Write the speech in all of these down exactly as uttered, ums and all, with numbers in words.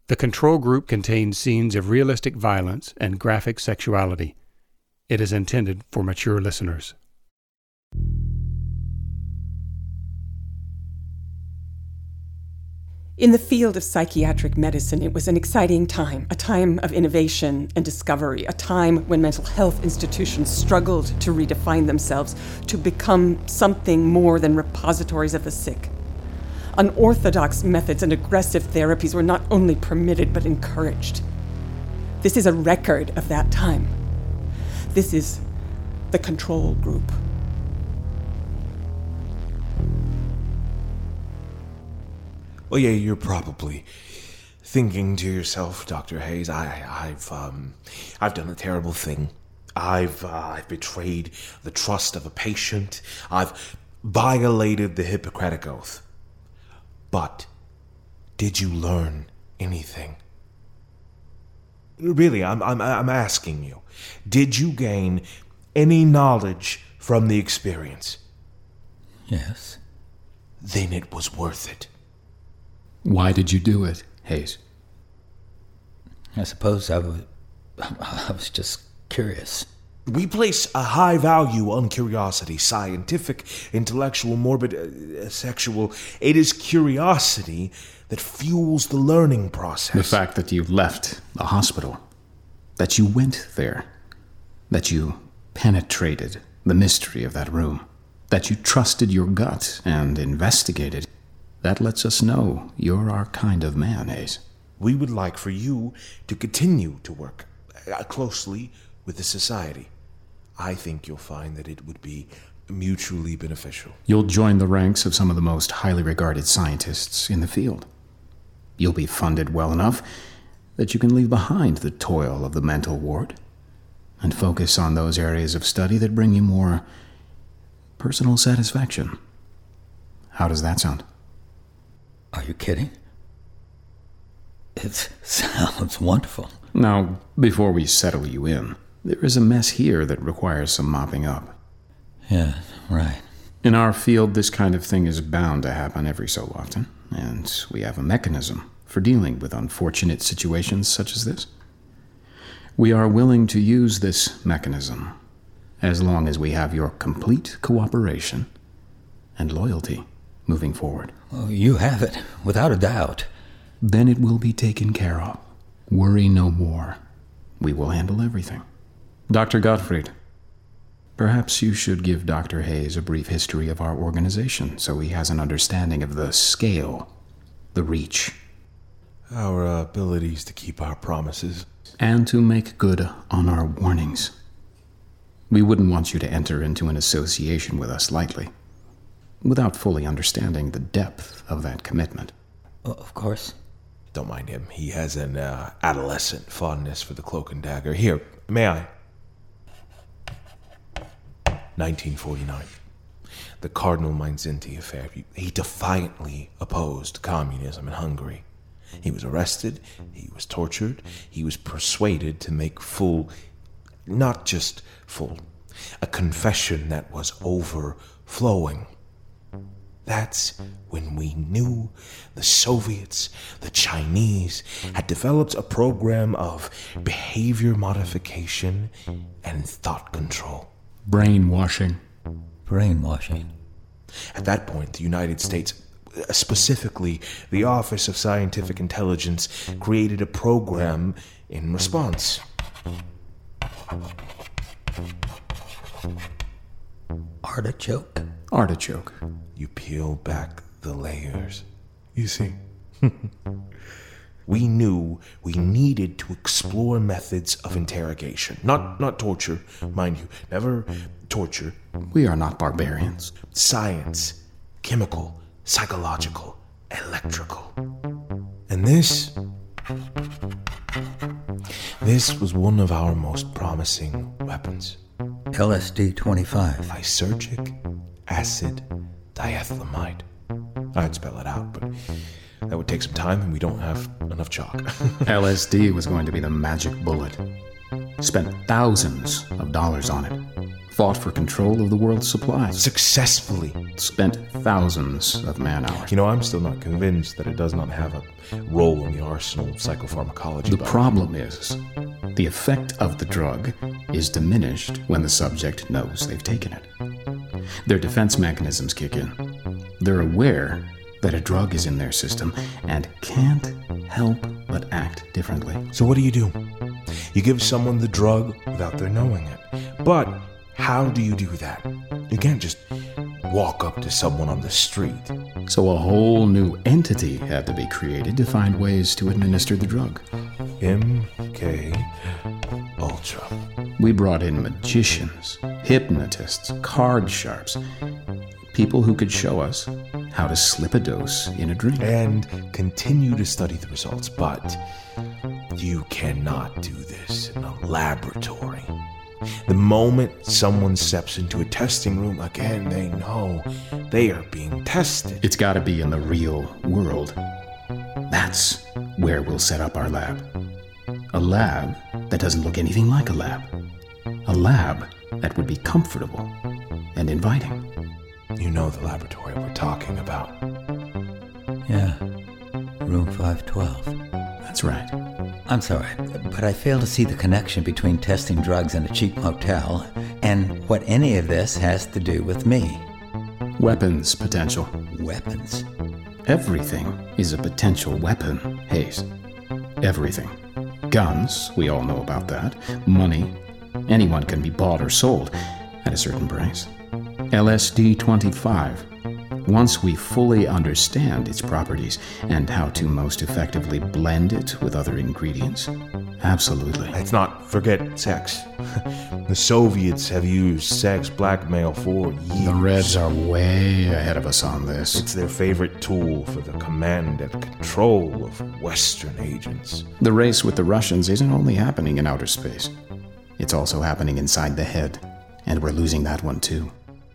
The control group contains scenes of realistic violence and graphic sexuality. It is intended for mature listeners. In the field of psychiatric medicine, it was an exciting time, a time of innovation and discovery, a time when mental health institutions struggled to redefine themselves, to become something more than repositories of the sick. Unorthodox methods and aggressive therapies were not only permitted but encouraged. This is a record of that time. This is the control group. Well, yeah, you're probably thinking to yourself, Doctor Hayes, I, I've, um, I've done a terrible thing. I've, uh, I've betrayed the trust of a patient. I've violated the Hippocratic Oath. But did you learn anything? Really, I'm, I'm, I'm asking you. Did you gain any knowledge from the experience? Yes. Then it was worth it. Why did you do it, Hayes? I suppose I was, I was just curious. We place a high value on curiosity, scientific, intellectual, morbid, uh, sexual. It is curiosity that fuels the learning process. The fact that you left the hospital, that you went there, that you penetrated the mystery of that room, that you trusted your gut and investigated, that lets us know you're our kind of man, Hayes. We would like for you to continue to work closely with the society. I think you'll find that it would be mutually beneficial. You'll join the ranks of some of the most highly regarded scientists in the field. You'll be funded well enough that you can leave behind the toil of the mental ward and focus on those areas of study that bring you more personal satisfaction. How does that sound? Are you kidding? It sounds wonderful. Now, before we settle you in, there is a mess here that requires some mopping up. Yeah, right. In our field, this kind of thing is bound to happen every so often, and we have a mechanism for dealing with unfortunate situations such as this. We are willing to use this mechanism as long as we have your complete cooperation and loyalty moving forward. Oh, you have it, without a doubt. Then it will be taken care of. Worry no more. We will handle everything. Doctor Gottfried, perhaps you should give Doctor Hayes a brief history of our organization so he has an understanding of the scale, the reach. Our uh, abilities to keep our promises. And to make good on our warnings. We wouldn't want you to enter into an association with us lightly, without fully understanding the depth of that commitment. Well, of course. Don't mind him. He has an uh, adolescent fondness for the cloak and dagger. Here, may I? nineteen forty-nine. The Cardinal Mindszenty affair. He defiantly opposed communism in Hungary. He was arrested, he was tortured, he was persuaded to make full, not just full, a confession that was overflowing. That's when we knew the Soviets, the Chinese, had developed a program of behavior modification and thought control. Brainwashing. Brainwashing. At that point, the United States, specifically the Office of Scientific Intelligence, created a program in response. Artichoke? Artichoke. You peel back the layers. You see? We knew we needed to explore methods of interrogation. Not not torture, mind you. Never torture. We are not barbarians. Science. Chemical. Psychological. Electrical. And this... This was one of our most promising weapons. L S D twenty-five. Lysergic acid diethylamide. I'd spell it out, but that would take some time and we don't have enough chalk. L S D was going to be the magic bullet. Spent thousands of dollars on it. fought for control of the world's supplies, Successfully. spent thousands of man-hours. You know, I'm still not convinced that it does not have a role in the arsenal of psychopharmacology. The but- problem is, the effect of the drug is diminished when the subject knows they've taken it. Their defense mechanisms kick in. They're aware that a drug is in their system and can't help but act differently. So what do you do? You give someone the drug without their knowing it. But how do you do that? You can't just walk up to someone on the street. So a whole new entity had to be created to find ways to administer the drug. M K Ultra. We brought in magicians, hypnotists, card sharps, people who could show us how to slip a dose in a drink. And continue to study the results, but you cannot do this in a laboratory. The moment someone steps into a testing room, again, they know they are being tested. It's got to be in the real world. That's where we'll set up our lab. A lab that doesn't look anything like a lab. A lab that would be comfortable and inviting. You know the laboratory we're talking about. Yeah, room five twelve. That's right. I'm sorry, but I fail to see the connection between testing drugs in a cheap motel and what any of this has to do with me. Weapons potential. Weapons? Everything is a potential weapon, Hayes. Everything. Guns, we all know about that. Money. Anyone can be bought or sold at a certain price. L S D twenty-five. Once we fully understand its properties and how to most effectively blend it with other ingredients, absolutely. Let's not forget sex. The Soviets have used sex blackmail for years. The Reds are way ahead of us on this. It's their favorite tool for the command and control of Western agents. The race with the Russians isn't only happening in outer space. It's also happening inside the head, and we're losing that one too.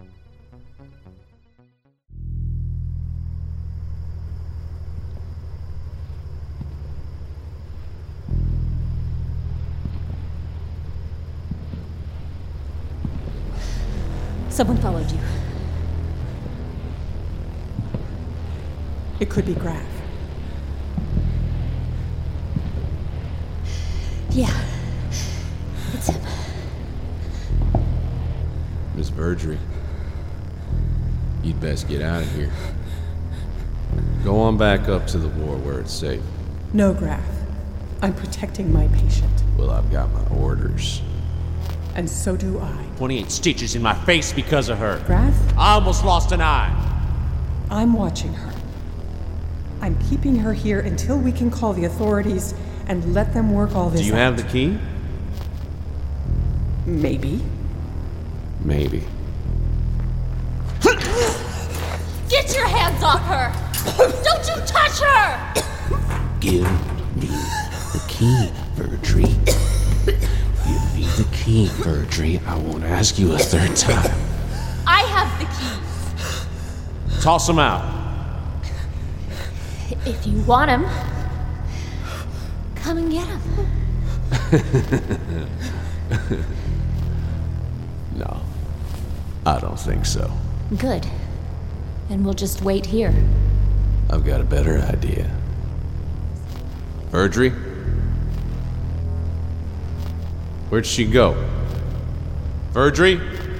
Someone followed you. It could be Graf. Yeah, it's him. Miss Verdry, you'd best get out of here. Go on back up to the ward where it's safe. No, Graf. I'm protecting my patient. Well, I've got my orders. And so do I. twenty-eight stitches in my face because of her. Graf, I almost lost an eye. I'm watching her. I'm keeping her here until we can call the authorities and let them work all this out. Do you have the key? Maybe. Maybe. Get your hands off her! Don't you touch her! Give me the key, Verdry. Give me the key, Verdry. I won't ask you a third time. I have the keys. Toss him out. If you want him, come and get him. No, I don't think so. Good. Then we'll just wait here. I've got a better idea. Verdry? Where'd she go? Verdry?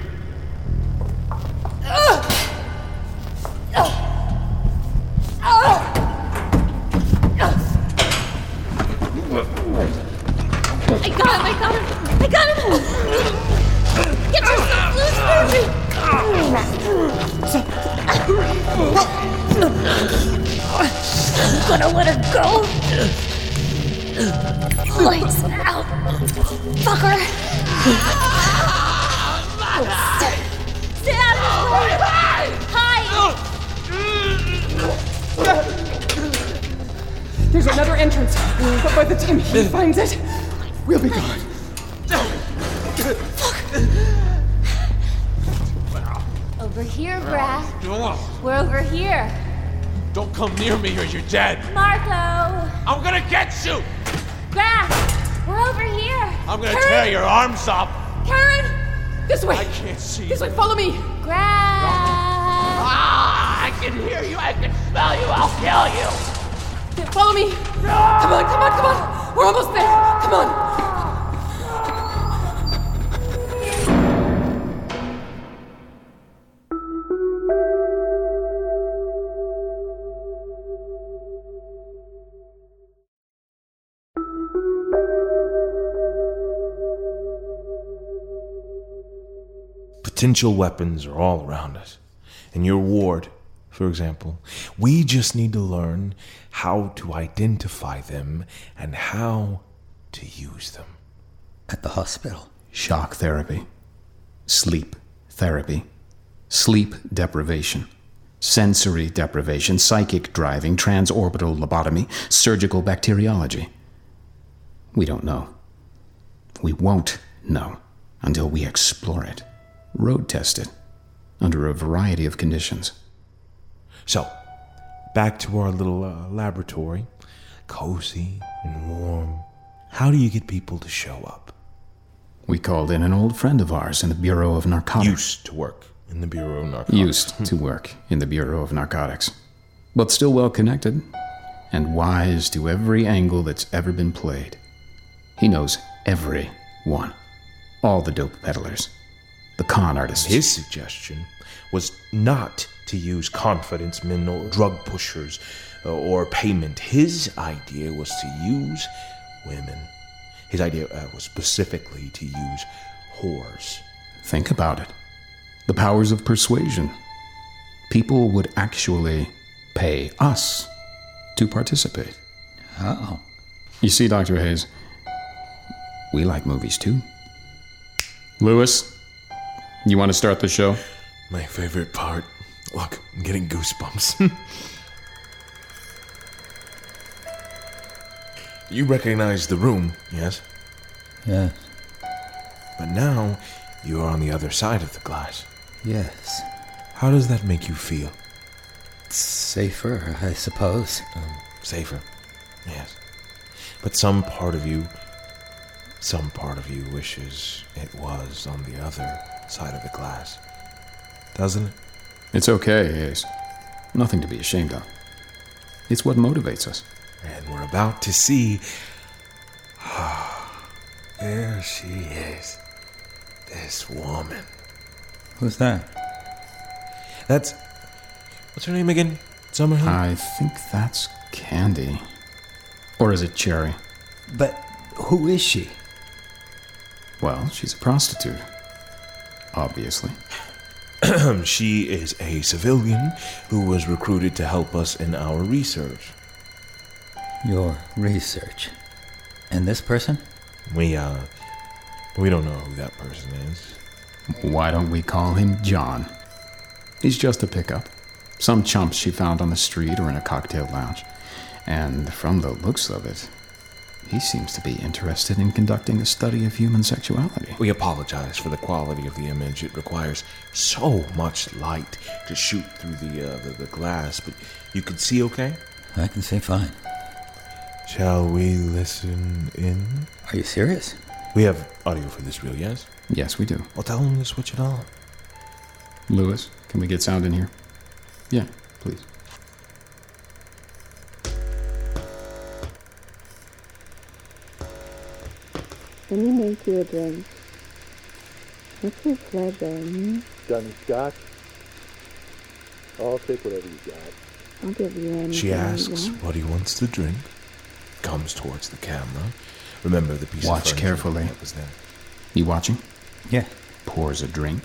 I got him, I got him, I got him! Get yourself loose, Verdry! I'm gonna let her go! Lights out, fucker! Stay, stay out of the way! Hide! There's another entrance, but by the time he finds it, we'll be gone. Over here, Graf. We're over here. Don't come near me or you're dead. Marco! I'm gonna get you! Graf! We're over here! I'm gonna Karen! tear your arms off! Karen! This way! I can't see. This way, follow me! Grab! Ah, I can hear you. I can smell you. I'll kill you. Follow me! Come on, come on, come on! We're almost there! Come on! Potential weapons are all around us. In your ward, for example, we just need to learn how to identify them and how to use them. At the hospital. Shock therapy, sleep therapy, sleep deprivation, sensory deprivation, psychic driving, transorbital lobotomy, surgical bacteriology. We don't know. We won't know until we explore it, road test it, under a variety of conditions. So, back to our little uh, laboratory, cozy and warm. How do you get people to show up? We called in an old friend of ours in the Bureau of Narcotics. Used to work in the Bureau of Narcotics. Used to work in the Bureau of Narcotics. But still well connected and wise to every angle that's ever been played. He knows every one. All the dope peddlers. The con artists. His suggestion was not to use confidence men or drug pushers uh, or payment. His idea was to use women. His idea uh, was specifically to use whores. Think about it. The powers of persuasion. People would actually pay us to participate. Oh. You see, Doctor Hayes, we like movies too. Lewis, you want to start the show? My favorite part. Look, I'm getting goosebumps. You recognize the room, yes? Yes. But now you are on the other side of the glass. Yes. How does that make you feel? Safer, I suppose. Um, safer, yes. But some part of you, some part of you wishes it was on the other side of the glass. Doesn't it? It's okay, Hayes. Nothing to be ashamed of. It's what motivates us. And we're about to see... There she is. This woman. Who's that? That's... What's her name again? Summerhill? I think that's Candy. Or is it Cherry? But who is she? Well, she's a prostitute. Obviously. She is a civilian who was recruited to help us in our research. Your research. And this person? We, uh... We don't know who that person is. Why don't we call him John? He's just a pickup. Some chump she found on the street or in a cocktail lounge. And from the looks of it, he seems to be interested in conducting a study of human sexuality. We apologize for the quality of the image. It requires so much light to shoot through the, uh, the, the glass, but you can see okay? I can see fine. Shall we listen in? Are you serious? We have audio for this reel, yes? Yes, we do. Well, tell them to switch it on. Lewis, can we get sound in here? Yeah, please. Let me make you a drink. What's your pleasure, hmm? Got any scotch? I'll take whatever you got. I'll give you anything. She asks you want. what he wants to drink, comes towards the camera. Remember the piece Watch of carefully. that was there. You watching? Yeah. Pours a drink.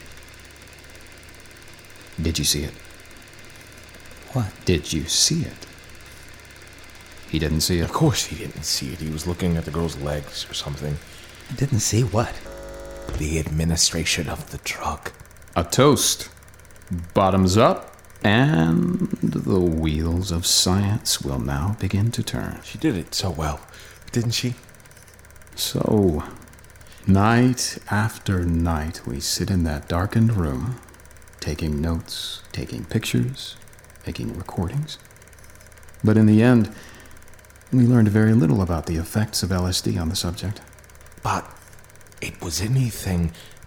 Did you see it? What? Did you see it? He didn't see it. Of course he didn't see it. He was looking at the girl's legs or something. I didn't see what? The administration of the drug. A toast. Bottoms up, and the wheels of science will now begin to turn. She did it so well, didn't she? So, night after night, we sit in that darkened room, taking notes, taking pictures, making recordings. But in the end, we learned very little about the effects of L S D on the subject. But it was anything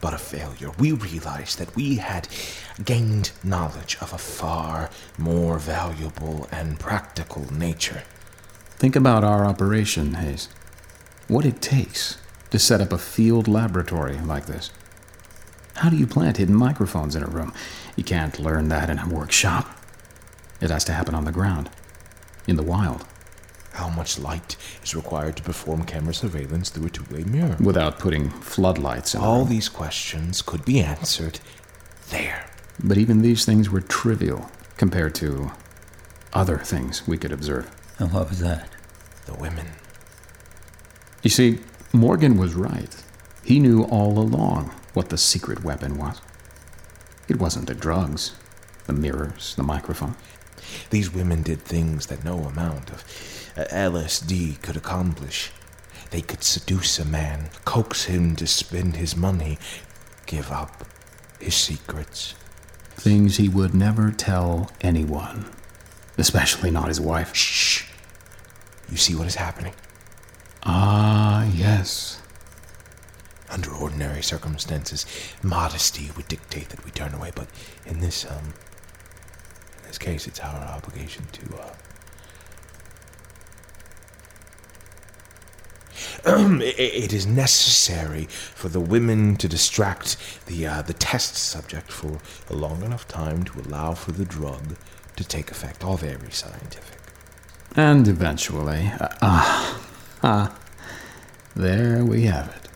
but a failure. We realized that we had gained knowledge of a far more valuable and practical nature. Think about our operation, Hayes. What it takes to set up a field laboratory like this. How do you plant hidden microphones in a room? You can't learn that in a workshop. It has to happen on the ground, in the wild. How much light is required to perform camera surveillance through a two-way mirror? Without putting floodlights in the All room. these questions could be answered there. But even these things were trivial compared to other things we could observe. And what was that? The women. You see, Morgan was right. He knew all along what the secret weapon was. It wasn't the drugs, the mirrors, the microphone. These women did things that no amount of uh, L S D could accomplish. They could seduce a man, coax him to spend his money, give up his secrets. Things he would never tell anyone, especially not his wife. Shh! You see what is happening? Ah, yes. Under ordinary circumstances, modesty would dictate that we turn away, but in this, um, in this case, it's our obligation to, uh, it, it is necessary for the women to distract the, uh, the test subject for a long enough time to allow for the drug to take effect. All very scientific. And eventually, uh, ah, ah, there we have it.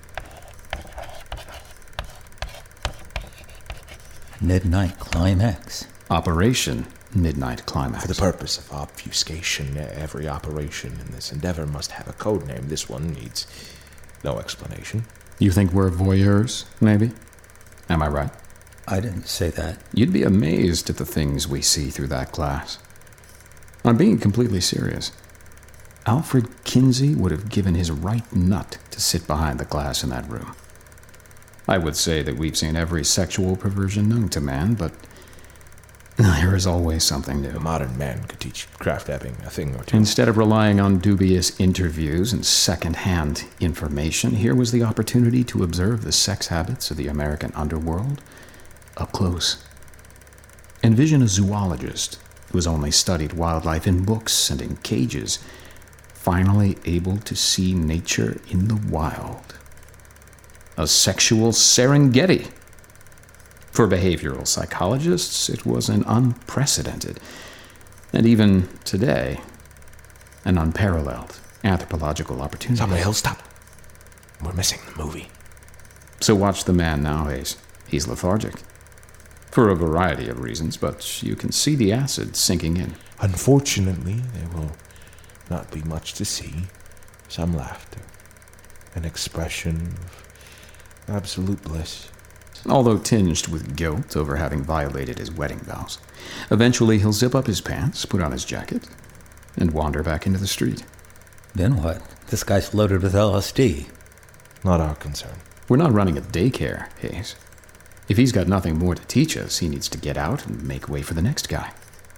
Midnight Climax. Operation Midnight Climax. For the purpose of obfuscation, every operation in this endeavor must have a code name. This one needs no explanation. You think we're voyeurs, maybe? Am I right? I didn't say that. You'd be amazed at the things we see through that glass. I'm being completely serious. Alfred Kinsey would have given his right nut to sit behind the glass in that room. I would say that we've seen every sexual perversion known to man, but there is always something new. A modern man could teach Kraft Ebbing a thing or two. Instead of relying on dubious interviews and second-hand information, here was the opportunity to observe the sex habits of the American underworld up close. Envision a zoologist who has only studied wildlife in books and in cages, finally able to see nature in the wild. A sexual Serengeti. For behavioral psychologists, it was an unprecedented, and even today, an unparalleled anthropological opportunity. Somebody else, stop. We're missing the movie. So watch the man now, Hayes. He's lethargic. For a variety of reasons, but you can see the acid sinking in. Unfortunately, there will not be much to see. Some laughter. An expression of absolute bliss. Although tinged with guilt over having violated his wedding vows. Eventually, he'll zip up his pants, put on his jacket, and wander back into the street. Then what? This guy's loaded with L S D. Not our concern. We're not running a daycare, Hayes. If he's got nothing more to teach us, he needs to get out and make way for the next guy.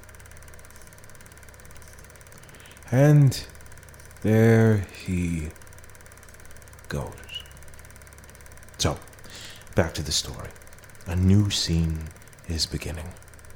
And there he goes. So, back to the story. A new scene is beginning.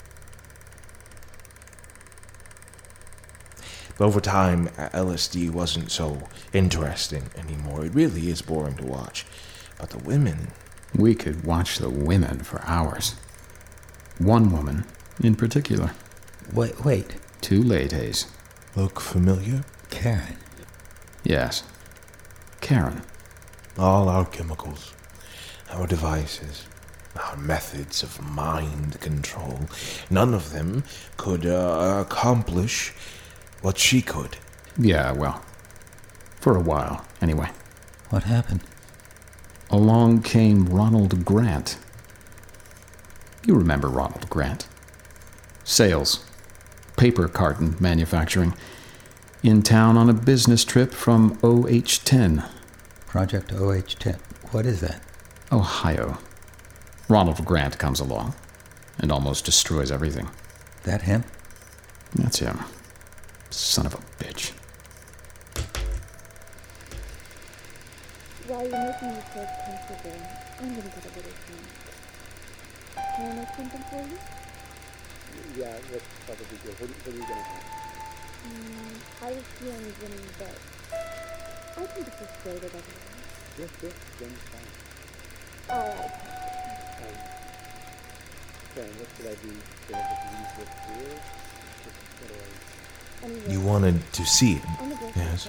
But over time, L S D wasn't so interesting anymore. It really is boring to watch. But the women... We could watch the women for hours. One woman in particular. Wait, wait. Too late, Hayes. Look familiar? Karen. Yes. Karen. All our chemicals, our devices, our methods of mind control, none of them could uh, accomplish what she could. Yeah, well, for a while, anyway. What happened? Along came Ronald Grant. You remember Ronald Grant. Sales. Paper carton manufacturing. In town on a business trip from O H ten. Project O H ten. What is that? Ohio. Ronald Grant comes along and almost destroys everything. That him? That's him. Son of a bitch. While you're making yourself comfortable, I'm gonna get a little drink. Can I make something for you? Yeah, that's probably good. What, what are you gonna have? Mm, I was feeling Jimmy, but I think it's just great otherwise. Yes, yes, Jim's fine. Alright. Um, Karen, what should I do? Should I just leave this here? Just what do I... Anyway, You wanted to see it? I'm gonna go Yes.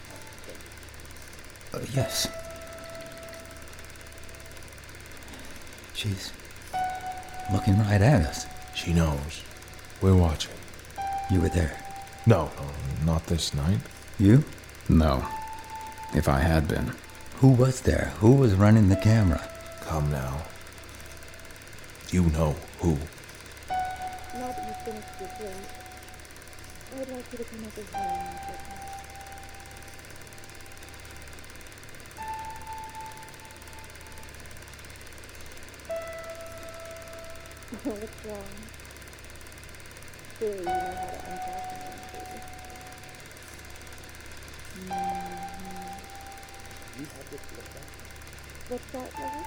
Uh, yes. She's looking right at us. She knows. We're watching. You were there. No, no, not this night. You? No. If I had been. Who was there? Who was running the camera? Come now. You know who. Now that you've finished your drink, I'd like you to come over here and meet with me. What's wrong? Surely you know how to unfasten them, baby. Mm-hmm. You have this look at? What's that, Lois?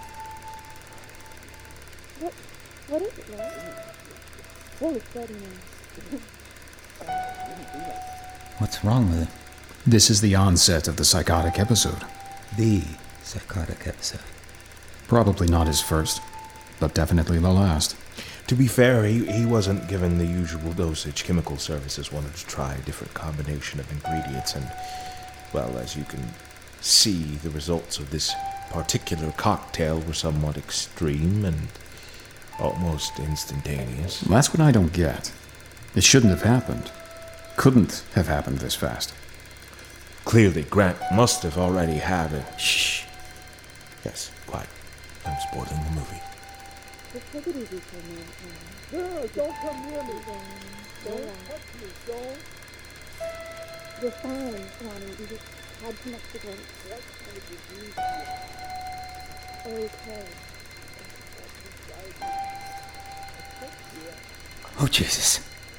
What? What is it, Lois? Oh, steady now. What's wrong with it? This is the onset of the psychotic episode. The psychotic episode. Probably not his first, but definitely the last. To be fair, he, he wasn't given the usual dosage. Chemical services wanted to try a different combination of ingredients, and, well, as you can see, the results of this particular cocktail were somewhat extreme and almost instantaneous. That's what I don't get. It shouldn't have happened. Couldn't have happened this fast. Clearly, Grant must have already had it. Shh. Yes, quiet. I'm spoiling the movie. Just take it easy for a minute, now. No, don't come near me. Don't Relax. touch me, don't. You're fine, Ronnie. You just had too much to drink. What kind of disease Okay. Oh, Jesus.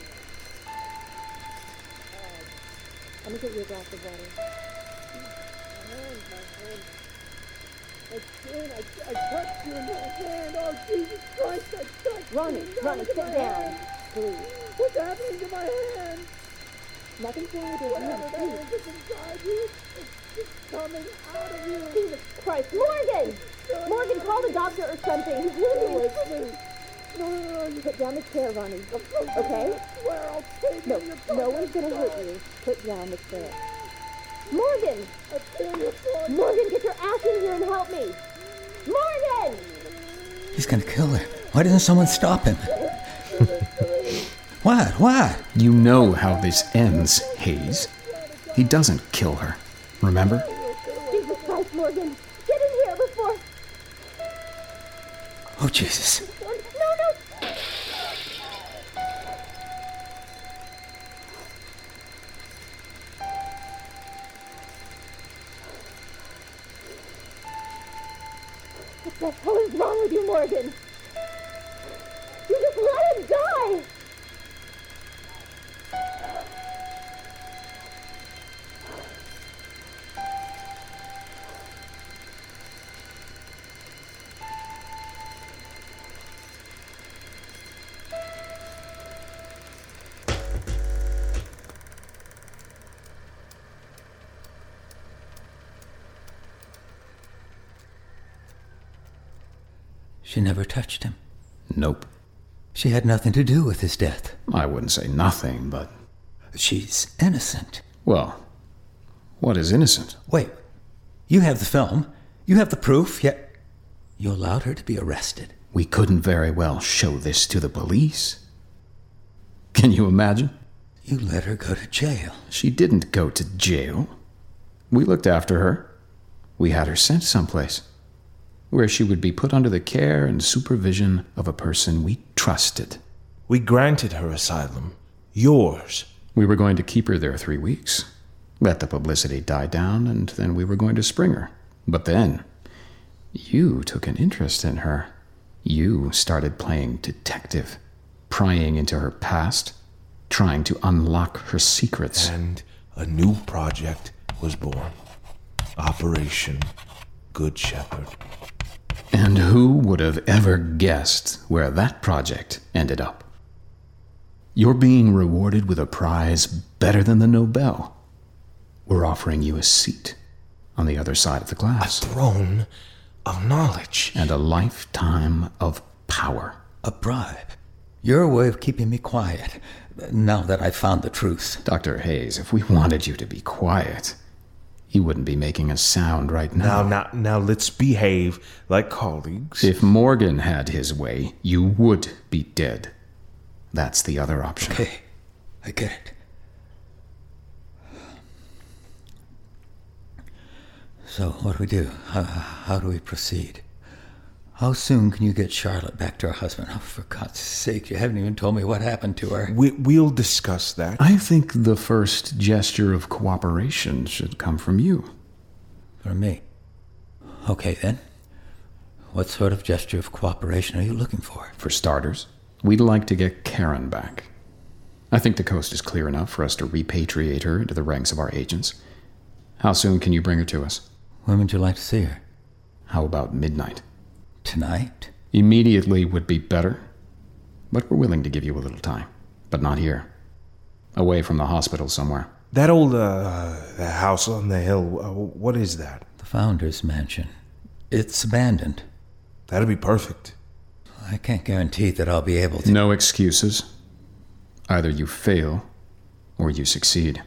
Let me get you a glass of water. My hand, my hand. My chin, I, I touched you in my hand. Oh, Jesus Christ, I touched Ronnie, you. Ronnie, Look sit at my down. hand. Please. What's happening to my hand? Nothing's wrong with your Whatever hand. that Please. is that's inside you, it's just coming out of you. Jesus Christ. Morgan! Morgan, call the doctor or something. He's losing his sleep. No, no, no, you Put down the chair, Ronnie. Okay? I swear I'll take No, you. no one's gonna hurt you. Put down the chair. Morgan! I'll kill you for you. Morgan, get your ass in here and help me! Morgan! He's gonna kill her. Why doesn't someone stop him? What? What? You know how this ends, Hayes. He doesn't kill her. Remember? Jesus Christ, Morgan! Get in here before... Oh, Jesus. No, no! What the hell is wrong with you, Morgan? You just let him die! She never touched him. Nope. She had nothing to do with his death. I wouldn't say nothing, but... She's innocent. Well, what is innocent? Wait. You have the film. You have the proof, yet you allowed her to be arrested. We couldn't very well show this to the police. Can you imagine? You let her go to jail. She didn't go to jail. We looked after her. We had her sent someplace where she would be put under the care and supervision of a person we trusted. We granted her asylum. Yours. We were going to keep her there three weeks. Let the publicity die down, and then we were going to spring her. But then, you took an interest in her. You started playing detective, prying into her past, trying to unlock her secrets. And a new project was born. Operation Good Shepherd. And who would have ever guessed where that project ended up? You're being rewarded with a prize better than the Nobel. We're offering you a seat on the other side of the glass. A throne of knowledge. And a lifetime of power. A bribe. Your way of keeping me quiet, now that I've found the truth. Doctor Hayes, if we wanted you to be quiet, you wouldn't be making a sound right now. Now, now, now let's behave like colleagues. If Morgan had his way, you would be dead. That's the other option. Okay, I get it. So, what do we do? How, how do we proceed? How soon can you get Charlotte back to her husband? Oh, for God's sake, you haven't even told me what happened to her. We, we'll discuss that. I think the first gesture of cooperation should come from you. From me? Okay, then. What sort of gesture of cooperation are you looking for? For starters, we'd like to get Karen back. I think the coast is clear enough for us to repatriate her into the ranks of our agents. How soon can you bring her to us? When would you like to see her? How about midnight? Tonight? Immediately would be better. But we're willing to give you a little time. But not here. Away from the hospital somewhere. That old uh, the house on the hill, uh, what is that? The Founder's Mansion. It's abandoned. That'd be perfect. I can't guarantee that I'll be able to... No excuses. Either you fail, or you succeed.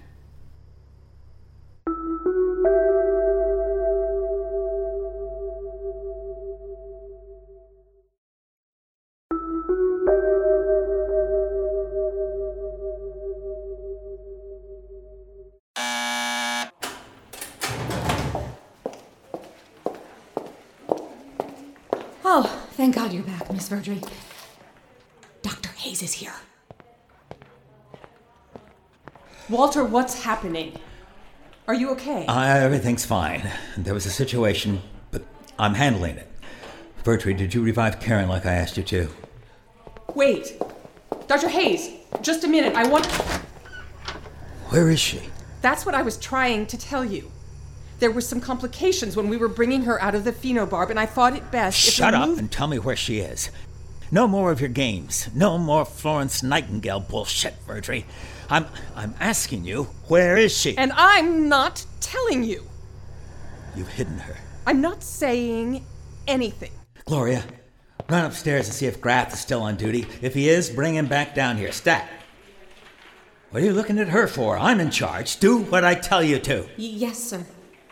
Oh, thank God you're back, Miss Verdry. Doctor Hayes is here. Walter, what's happening? Are you okay? Uh, everything's fine. There was a situation, but I'm handling it. Verdry, did you revive Karen like I asked you to? Wait. Doctor Hayes, just a minute. I want... Where is she? That's what I was trying to tell you. There were some complications when we were bringing her out of the phenobarb, and I thought it best if Shut we up moved... and tell me where she is. No more of your games. No more Florence Nightingale bullshit, Verdry. I'm I'm asking you, where is she? And I'm not telling you. You've hidden her. I'm not saying anything. Gloria, run upstairs and see if Grath is still on duty. If he is, bring him back down here. Stat. What are you looking at her for? I'm in charge. Do what I tell you to. Y- yes, sir.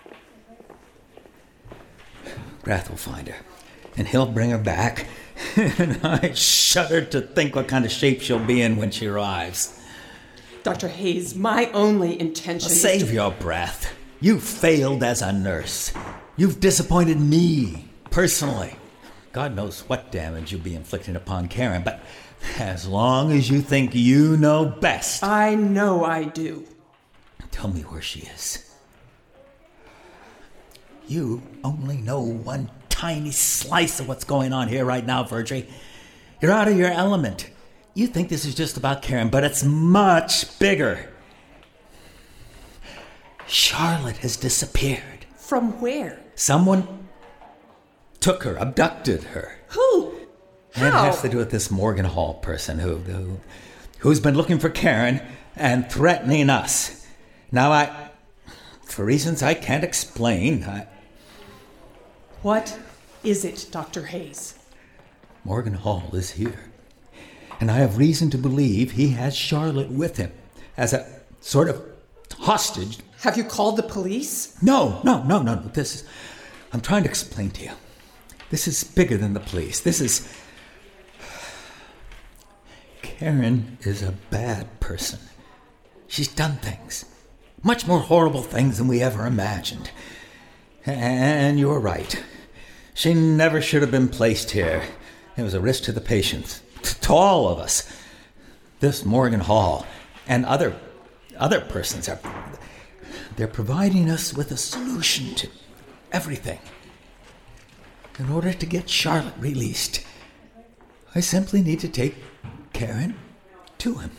Grath will find her, and he'll bring her back. And I shudder to think what kind of shape she'll be in when she arrives. Doctor Hayes, my only intention is Save to... your breath. You failed as a nurse. You've disappointed me, personally. God knows what damage you'll be inflicting upon Karen, but as long as you think you know best... I know I do. Tell me where she is. You only know one tiny slice of what's going on here right now, Verdry. You're out of your element. You think this is just about Karen, but it's much bigger. Charlotte has disappeared. From where? Someone took her, abducted her. Who? How? It How? has to do with this Morgan Hall person who, who, who's been looking for Karen and threatening us. Now, I, for reasons I can't explain, I... What is it, Doctor Hayes? Morgan Hall is here. And I have reason to believe he has Charlotte with him as a sort of hostage. Have you called the police? No, no, no, no, no. This is... I'm trying to explain to you. This is bigger than the police. This is... Karen is a bad person. She's done things. Much more horrible things than we ever imagined. And you're right. She never should have been placed here. It was a risk to the patients, to all of us. This Morgan Hall and other other persons are they're providing us with a solution to everything. In order to get Charlotte released, I simply need to take Karen to him.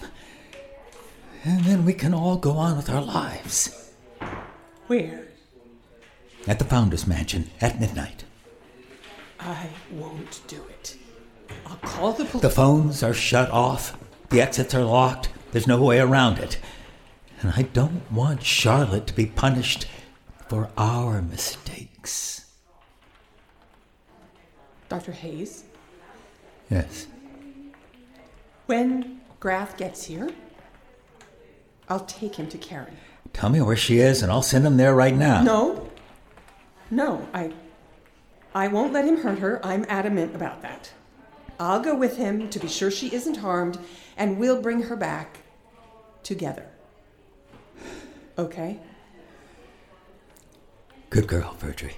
And then we can all go on with our lives. Where? at the Founders Mansion at midnight. I won't do it. I'll call the police. The phones are shut off. The exits are locked. There's no way around it. And I don't want Charlotte to be punished for our mistakes. Doctor Hayes? Yes. When Graff gets here, I'll take him to Karen. Tell me where she is and I'll send him there right now. No. No, I... I won't let him hurt her. I'm adamant about that. I'll go with him to be sure she isn't harmed, and we'll bring her back together. Okay? Good girl, Verdry.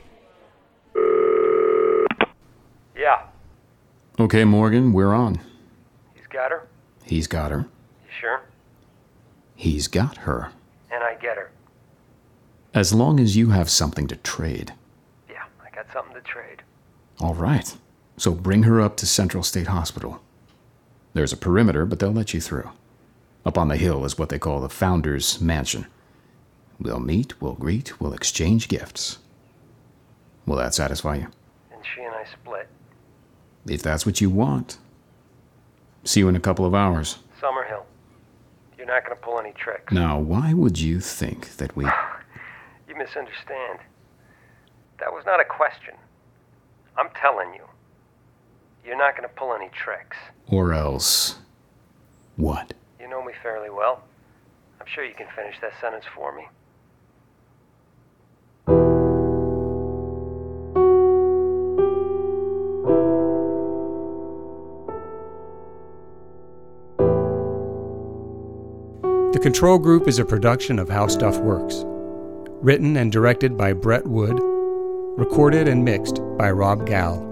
Yeah. Okay, Morgan, we're on. He's got her? He's got her. You sure? He's got her. And I get her. As long as you have something to trade. Yeah, I got something to trade. All right. So bring her up to Central State Hospital. There's a perimeter, but they'll let you through. Up on the hill is what they call the Founders Mansion. We'll meet, we'll greet, we'll exchange gifts. Will that satisfy you? And she and I split. If that's what you want. See you in a couple of hours. Summerhill. You're not going to pull any tricks. Now, why would you think that we... You misunderstand. That was not a question. I'm telling you. You're not going to pull any tricks. Or else... what? You know me fairly well. I'm sure you can finish that sentence for me. The Control Group is a production of How Stuff Works. Written and directed by Brett Wood. Recorded and mixed by Rob Gall.